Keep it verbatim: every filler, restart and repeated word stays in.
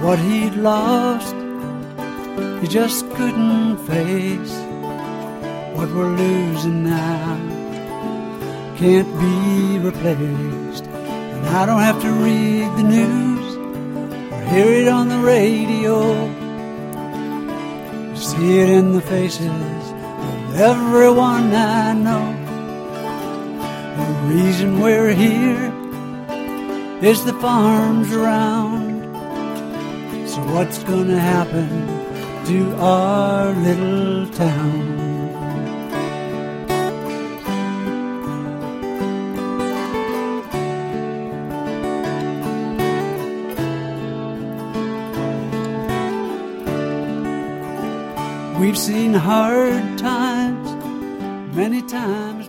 what he'd lost. He just couldn't face what we're losing now. Can't be replaced. And I don't have to read the news or hear it on the radio. See it in the faces of everyone I know. The reason we're here is the farms around. So what's gonna happen to our little town? We've seen hard times many times